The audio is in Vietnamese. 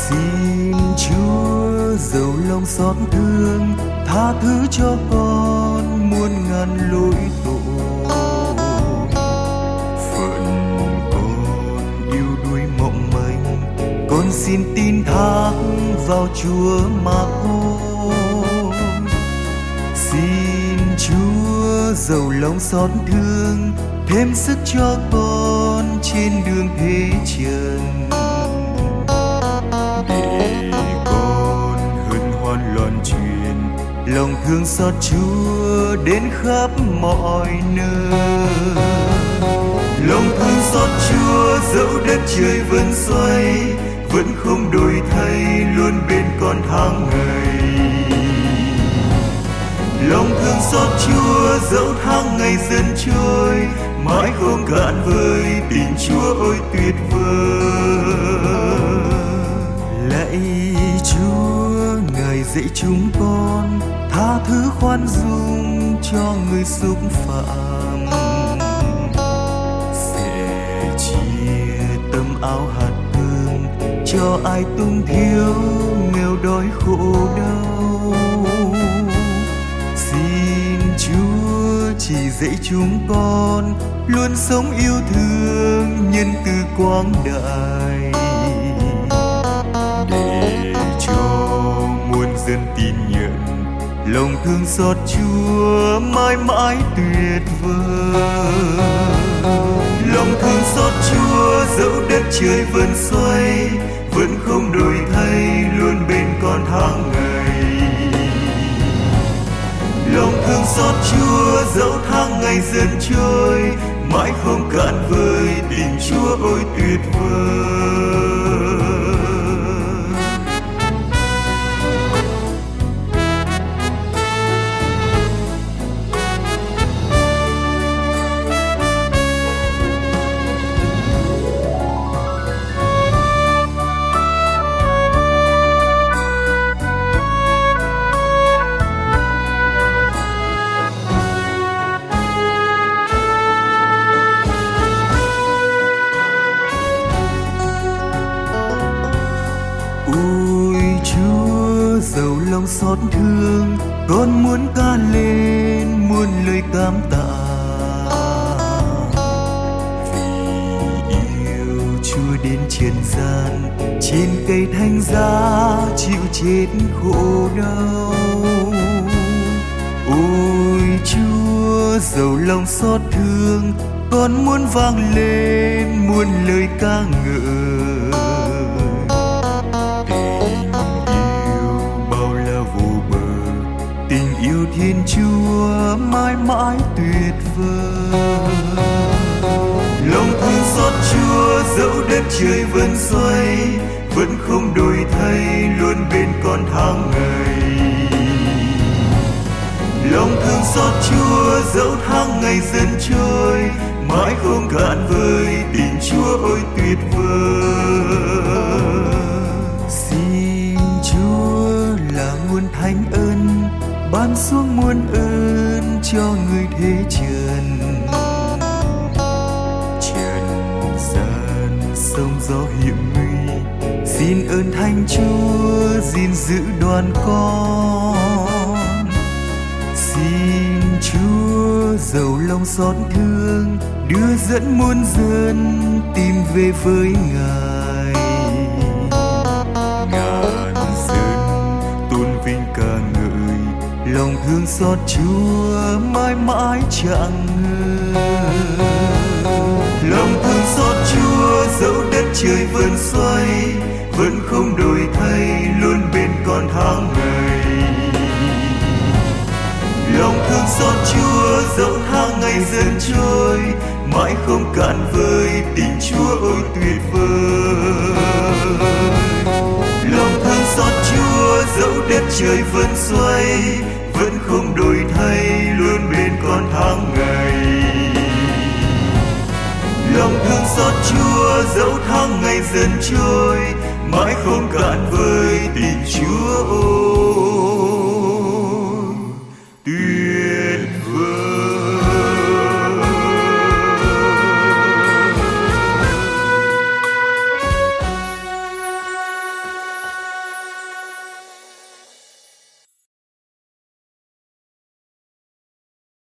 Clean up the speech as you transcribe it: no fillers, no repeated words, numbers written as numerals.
Xin Chúa dầu lòng xót thương, tha thứ cho con muôn ngàn lỗi tội. Phận con yêu đuối mộng manh, con xin tin thác vào Chúa mà thôi. Xin Chúa dầu lòng xót thương, thêm sức cho con trên đường thế trần, để con hân hoan loan truyền lòng thương xót Chúa đến khắp mọi nơi. Lòng thương xót Chúa dẫu đất trời vẫn xoay, vẫn không đổi thay, luôn bên con tháng ngày. Lòng thương xót Chúa dẫu tháng ngày dần trôi, mãi không cạn vơi, tình Chúa ôi tuyệt vời. Lạy Chúa, Ngài dạy chúng con tha thứ khoan dung cho người xúc phạm, sẻ chia tâm áo hạt hương cho ai tung thiếu, nghèo đói khổ đau. Xin Chúa chỉ dạy chúng con luôn sống yêu thương, nhân từ quang đại, để cho muôn dân tin nhận lòng thương xót Chúa mãi mãi tuyệt vời. Lòng thương xót Chúa dẫu đất trời vẫn xoay, vẫn không đổi thay, luôn bên con tháng ngày. Lòng thương xót Chúa dẫu tháng ngày dần trôi, mãi không cạn vơi, tình Chúa ôi tuyệt vời. Ôi Chúa dầu lòng xót thương, con muốn ca lên muôn lời cảm tạ, vì yêu Chúa đến trần gian, trên cây thánh giá chịu chết khổ đau. Ôi Chúa dầu lòng xót thương, con muốn vang lên muôn lời ca ngợi. Tình yêu Thiên Chúa mãi mãi tuyệt vời. Lòng thương xót Chúa dẫu đất trời vẫn xoay, vẫn không đổi thay, luôn bên con tháng ngày. Lòng thương xót Chúa dẫu tháng ngày dần trôi, mãi không cạn vơi, tình Chúa ôi tuyệt vời. Xin Chúa là nguồn thánh ân, ban xuống muôn ơn cho người thế trần. Trần gian sông gió hiểm nguy, xin ơn Thánh Chúa gìn giữ đoàn con. Xin Chúa dầu lòng xót thương, đưa dẫn muôn dân tìm về với Ngài. Ngàn dân tôn vinh ca ngợi, lòng thương xót Chúa mãi mãi chẳng ngơi. Lòng thương xót Chúa dẫu đất trời vẫn xoay, vẫn không đổi thay, luôn bên con tháng ngày. Lòng thương xót Chúa dẫu tháng ngày dần trôi, mãi không cạn vơi, tình Chúa ôi tuyệt vời. Lòng thương xót Chúa dẫu đất trời vẫn xoay, vẫn không đổi thay, luôn bên con tháng ngày. Lòng thương xót Chúa dẫu tháng ngày dần trôi, mãi không cạn vơi, tình Chúa ôi